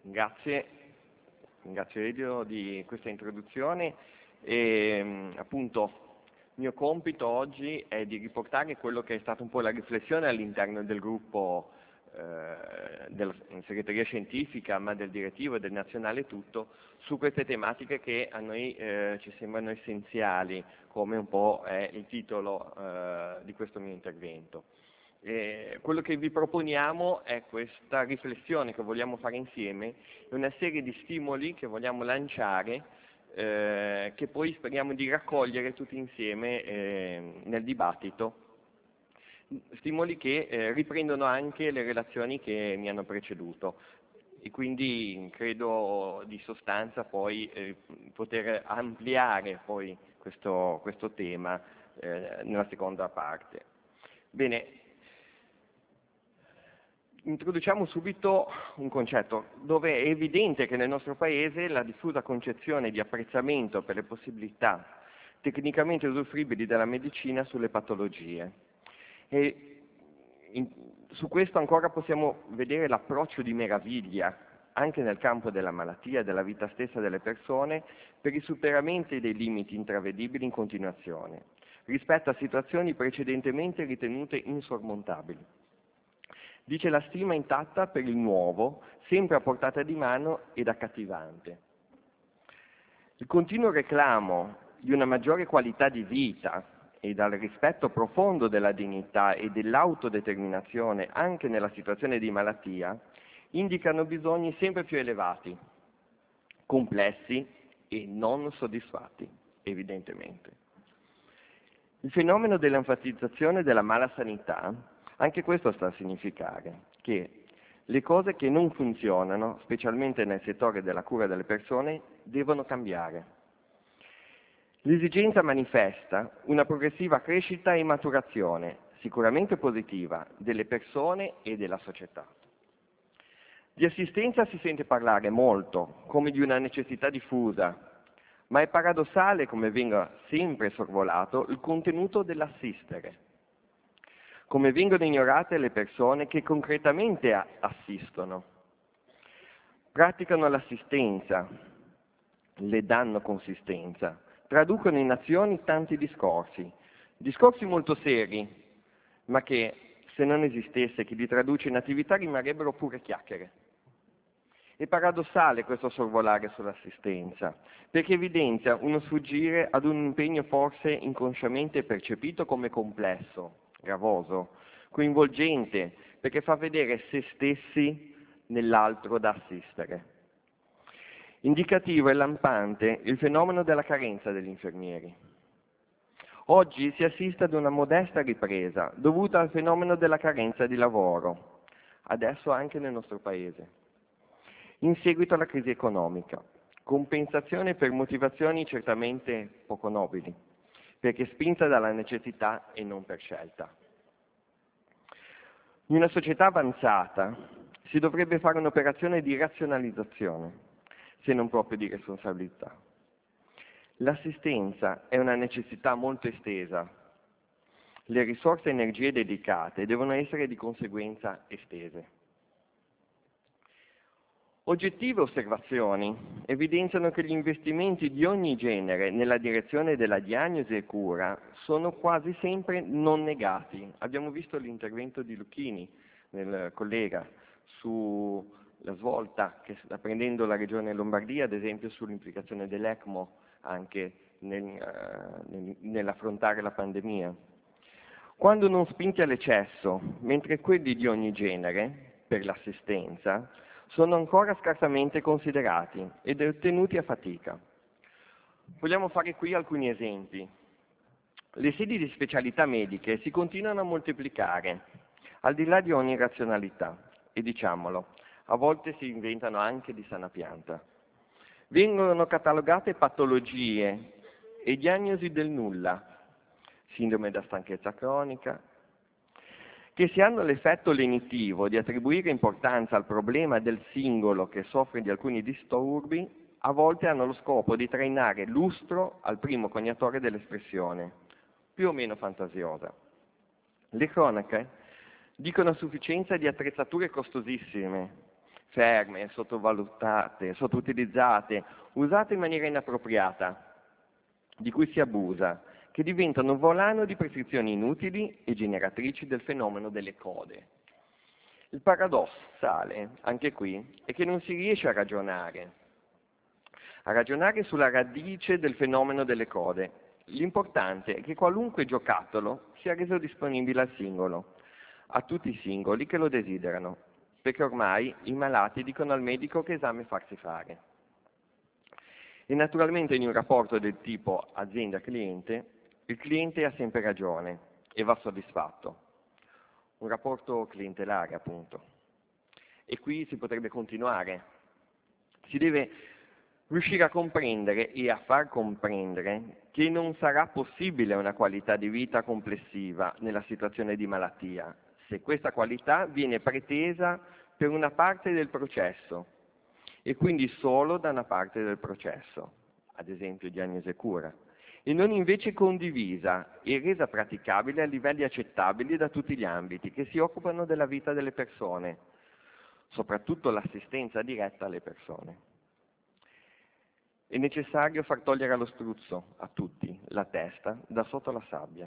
Grazie, ringrazio Elio di questa introduzione e appunto il mio compito oggi è di riportare quello che è stata un po' la riflessione all'interno del gruppo della segreteria scientifica, ma del direttivo e del nazionale tutto, su queste tematiche che a noi ci sembrano essenziali, come un po' è il titolo di questo mio intervento. Quello che vi proponiamo è questa riflessione che vogliamo fare insieme, una serie di stimoli che vogliamo lanciare, che poi speriamo di raccogliere tutti insieme nel dibattito, stimoli che riprendono anche le relazioni che mi hanno preceduto e quindi credo di sostanza poi poter ampliare poi questo tema nella seconda parte. Bene. Introduciamo subito un concetto dove è evidente che nel nostro Paese la diffusa concezione di apprezzamento per le possibilità tecnicamente usufruibili della medicina sulle patologie. Su questo ancora possiamo vedere l'approccio di meraviglia anche nel campo della malattia e della vita stessa delle persone per il superamento dei limiti intravedibili in continuazione rispetto a situazioni precedentemente ritenute insormontabili. Dice la stima intatta per il nuovo, sempre a portata di mano ed accattivante. Il continuo reclamo di una maggiore qualità di vita e dal rispetto profondo della dignità e dell'autodeterminazione anche nella situazione di malattia indicano bisogni sempre più elevati, complessi e non soddisfatti, evidentemente. Il fenomeno dell'enfatizzazione della malasanità, anche questo sta a significare che le cose che non funzionano, specialmente nel settore della cura delle persone, devono cambiare. L'esigenza manifesta una progressiva crescita e maturazione, sicuramente positiva, delle persone e della società. Di assistenza si sente parlare molto, come di una necessità diffusa, ma è paradossale come venga sempre sorvolato il contenuto dell'assistere, come vengono ignorate le persone che concretamente assistono, praticano l'assistenza, le danno consistenza, traducono in azioni tanti discorsi molto seri, ma che se non esistesse chi li traduce in attività rimarrebbero pure chiacchiere. È paradossale questo sorvolare sull'assistenza, perché evidenzia uno sfuggire ad un impegno forse inconsciamente percepito come complesso, gravoso, coinvolgente, perché fa vedere se stessi nell'altro da assistere. Indicativo e lampante il fenomeno della carenza degli infermieri. Oggi si assiste ad una modesta ripresa dovuta al fenomeno della carenza di lavoro, adesso anche nel nostro Paese. In seguito alla crisi economica, compensazione per motivazioni certamente poco nobili, perché spinta dalla necessità e non per scelta. In una società avanzata si dovrebbe fare un'operazione di razionalizzazione, se non proprio di responsabilità. L'assistenza è una necessità molto estesa. Le risorse e energie dedicate devono essere di conseguenza estese. Oggettive osservazioni evidenziano che gli investimenti di ogni genere nella direzione della diagnosi e cura sono quasi sempre non negati. Abbiamo visto l'intervento di Lucchini, del collega, sulla svolta che sta prendendo la Regione Lombardia, ad esempio sull'implicazione dell'ECMO anche nell'affrontare la pandemia. Quando non spinti all'eccesso, mentre quelli di ogni genere, per l'assistenza, sono ancora scarsamente considerati ed ottenuti a fatica. Vogliamo fare qui alcuni esempi. Le sedi di specialità mediche si continuano a moltiplicare, al di là di ogni razionalità, e diciamolo, a volte si inventano anche di sana pianta. Vengono catalogate patologie e diagnosi del nulla, sindrome da stanchezza cronica, che se hanno l'effetto lenitivo di attribuire importanza al problema del singolo che soffre di alcuni disturbi, a volte hanno lo scopo di trainare lustro al primo coniatore dell'espressione, più o meno fantasiosa. Le cronache dicono a sufficienza di attrezzature costosissime, ferme, sottovalutate, sottoutilizzate, usate in maniera inappropriata, di cui si abusa, che diventano volano di prescrizioni inutili e generatrici del fenomeno delle code. Il paradossale, anche qui, è che non si riesce a ragionare sulla radice del fenomeno delle code. L'importante è che qualunque giocattolo sia reso disponibile al singolo, a tutti i singoli che lo desiderano, perché ormai i malati dicono al medico che esame farsi fare. E naturalmente in un rapporto del tipo azienda-cliente, il cliente ha sempre ragione e va soddisfatto. Un rapporto clientelare, appunto. E qui si potrebbe continuare. Si deve riuscire a comprendere e a far comprendere che non sarà possibile una qualità di vita complessiva nella situazione di malattia, se questa qualità viene pretesa per una parte del processo e quindi solo da una parte del processo, ad esempio diagnosi e cura, e non invece condivisa e resa praticabile a livelli accettabili da tutti gli ambiti che si occupano della vita delle persone, soprattutto l'assistenza diretta alle persone. È necessario far togliere allo struzzo, a tutti, la testa da sotto la sabbia.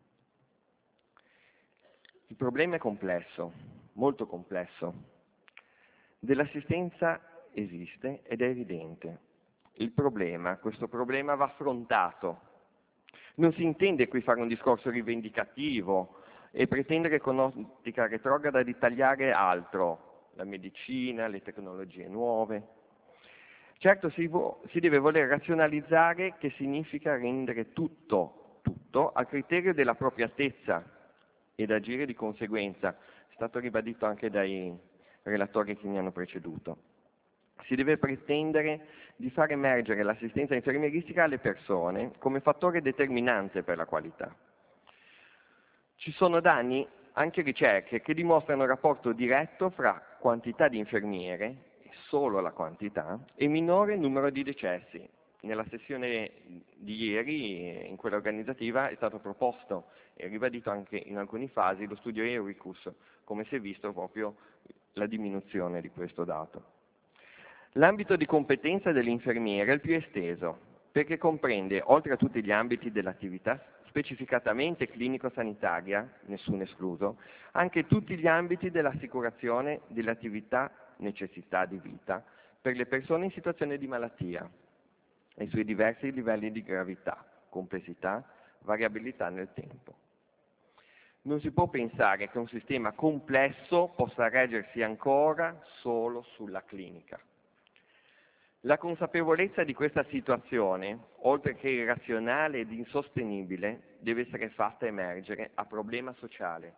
Il problema è complesso, molto complesso. Dell'assistenza esiste ed è evidente. Questo problema va affrontato. Non si intende qui fare un discorso rivendicativo e pretendere con ottica retrograda di tagliare altro, la medicina, le tecnologie nuove. Certo si deve voler razionalizzare, che significa rendere tutto al criterio della appropriatezza ed agire di conseguenza. È stato ribadito anche dai relatori che mi hanno preceduto. Si deve pretendere di far emergere l'assistenza infermieristica alle persone come fattore determinante per la qualità. Ci sono da anni anche ricerche che dimostrano il rapporto diretto fra quantità di infermiere, solo la quantità, e minore numero di decessi. Nella sessione di ieri, in quella organizzativa, è stato proposto e ribadito anche in alcune fasi lo studio Euricus, come si è visto proprio la diminuzione di questo dato. L'ambito di competenza dell'infermiere è il più esteso, perché comprende, oltre a tutti gli ambiti dell'attività specificatamente clinico-sanitaria, nessuno escluso, anche tutti gli ambiti dell'assicurazione delle attività necessità di vita per le persone in situazione di malattia e i suoi diversi livelli di gravità, complessità, variabilità nel tempo. Non si può pensare che un sistema complesso possa reggersi ancora solo sulla clinica. La consapevolezza di questa situazione, oltre che irrazionale ed insostenibile, deve essere fatta emergere a problema sociale.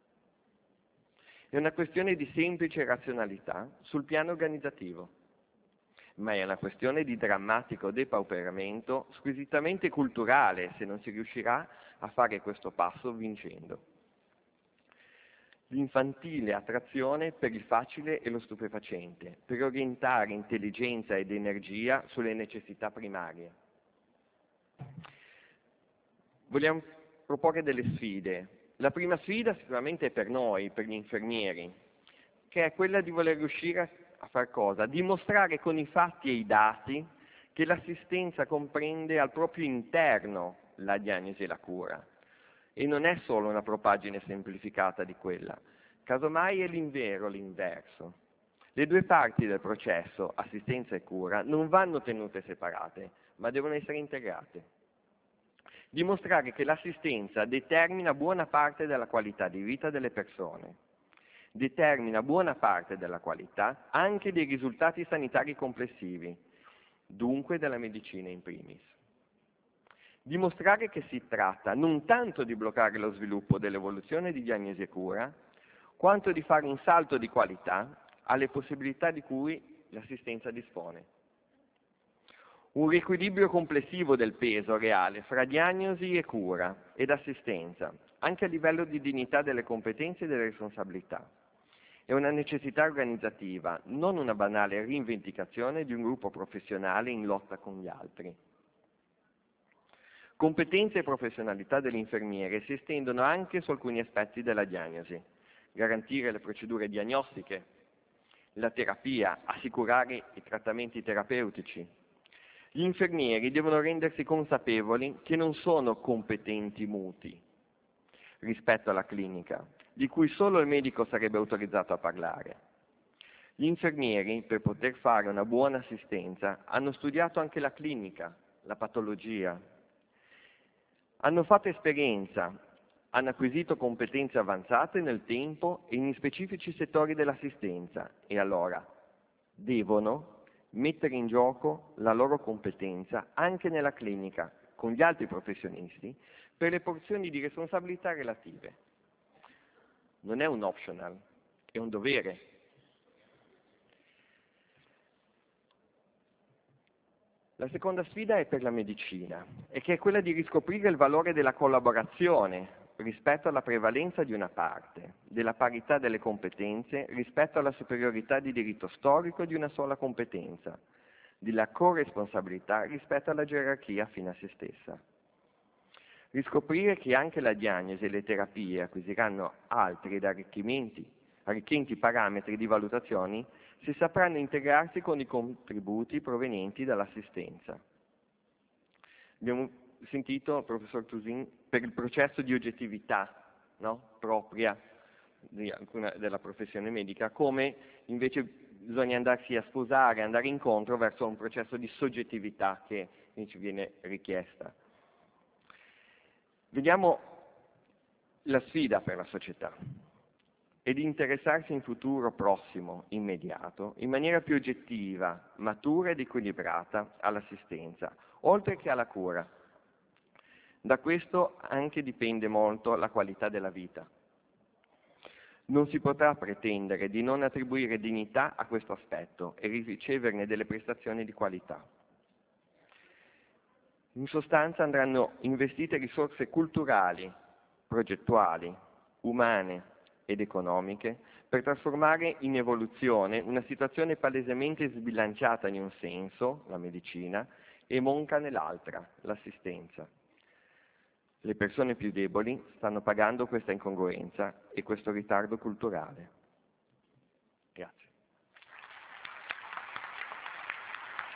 È una questione di semplice razionalità sul piano organizzativo, ma è una questione di drammatico depauperamento squisitamente culturale se non si riuscirà a fare questo passo vincendo. L'infantile attrazione per il facile e lo stupefacente, per orientare intelligenza ed energia sulle necessità primarie. Vogliamo proporre delle sfide. La prima sfida sicuramente è per noi, per gli infermieri, che è quella di voler riuscire a far cosa? Dimostrare con i fatti e i dati che l'assistenza comprende al proprio interno la diagnosi e la cura. E non è solo una propaggine semplificata di quella, casomai è l'inverso. Le due parti del processo, assistenza e cura, non vanno tenute separate, ma devono essere integrate. Dimostrare che l'assistenza determina buona parte della qualità di vita delle persone, determina buona parte della qualità anche dei risultati sanitari complessivi, dunque della medicina in primis. Dimostrare che si tratta non tanto di bloccare lo sviluppo dell'evoluzione di diagnosi e cura, quanto di fare un salto di qualità alle possibilità di cui l'assistenza dispone. Un riequilibrio complessivo del peso reale fra diagnosi e cura ed assistenza, anche a livello di dignità delle competenze e delle responsabilità. È una necessità organizzativa, non una banale rivendicazione di un gruppo professionale in lotta con gli altri. Competenze e professionalità dell'infermiere si estendono anche su alcuni aspetti della diagnosi: garantire le procedure diagnostiche, la terapia, assicurare i trattamenti terapeutici. Gli infermieri devono rendersi consapevoli che non sono competenti muti rispetto alla clinica, di cui solo il medico sarebbe autorizzato a parlare. Gli infermieri, per poter fare una buona assistenza, hanno studiato anche la clinica, la patologia. Hanno fatto esperienza, hanno acquisito competenze avanzate nel tempo e in specifici settori dell'assistenza e allora devono mettere in gioco la loro competenza anche nella clinica con gli altri professionisti per le porzioni di responsabilità relative. Non è un optional, è un dovere. La seconda sfida è per la medicina, e che è quella di riscoprire il valore della collaborazione rispetto alla prevalenza di una parte, della parità delle competenze rispetto alla superiorità di diritto storico di una sola competenza, della corresponsabilità rispetto alla gerarchia fine a se stessa. Riscoprire che anche la diagnosi e le terapie acquisiranno altri ed arricchenti parametri di valutazioni se sapranno integrarsi con i contributi provenienti dall'assistenza. Abbiamo sentito il professor Tusin per il processo di oggettività, no? Propria della professione medica, come invece bisogna andarsi a sposare, andare incontro verso un processo di soggettività che ci viene richiesta. Vediamo la sfida per la società e di interessarsi in futuro prossimo, immediato, in maniera più oggettiva, matura ed equilibrata all'assistenza, oltre che alla cura. Da questo anche dipende molto la qualità della vita. Non si potrà pretendere di non attribuire dignità a questo aspetto e riceverne delle prestazioni di qualità. In sostanza andranno investite risorse culturali, progettuali, umane ed economiche per trasformare in evoluzione una situazione palesemente sbilanciata in un senso, la medicina, e monca nell'altra, l'assistenza. Le persone più deboli stanno pagando questa incongruenza e questo ritardo culturale.